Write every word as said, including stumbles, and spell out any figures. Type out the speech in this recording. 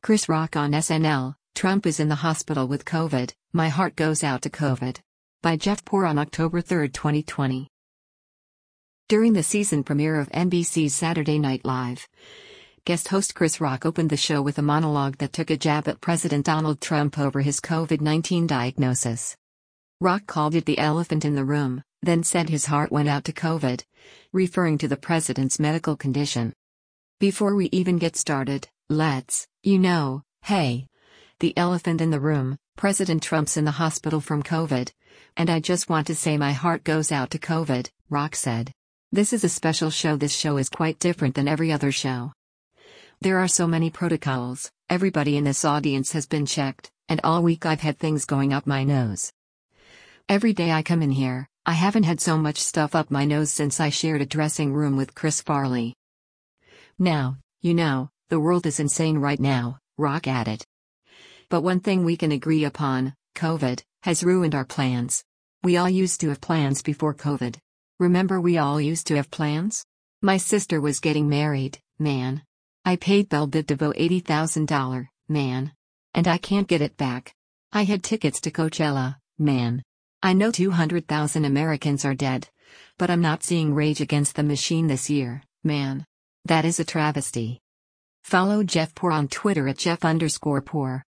Chris Rock on S N L, Trump is in the hospital with COVID, my heart goes out to COVID. By Jeff Pour on October third, twenty twenty. During the season premiere of N B C's Saturday Night Live, guest host Chris Rock opened the show with a monologue that took a jab at President Donald Trump over his COVID nineteen diagnosis. Rock called it the elephant in the room, then said his heart went out to COVID, referring to the president's medical condition. Before we even get started, let's, you know, hey. The elephant in the room, President Trump's in the hospital from COVID. And I just want to say my heart goes out to COVID, Rock said. This is a special show. This show is quite different than every other show. There are so many protocols, everybody in this audience has been checked, and all week I've had things going up my nose. Every day I come in here, I haven't had so much stuff up my nose since I shared a dressing room with Chris Farley. Now, you know, the world is insane right now, Rock added. But one thing we can agree upon, COVID has ruined our plans. We all used to have plans before COVID. Remember we all used to have plans? My sister was getting married, man. I paid Bell Biv DeVoe eighty thousand dollars, man. And I can't get it back. I had tickets to Coachella, man. I know two hundred thousand Americans are dead. But I'm not seeing Rage Against the Machine this year, man. That is a travesty. Follow Jeff Pour on Twitter at Jeff underscore Pour.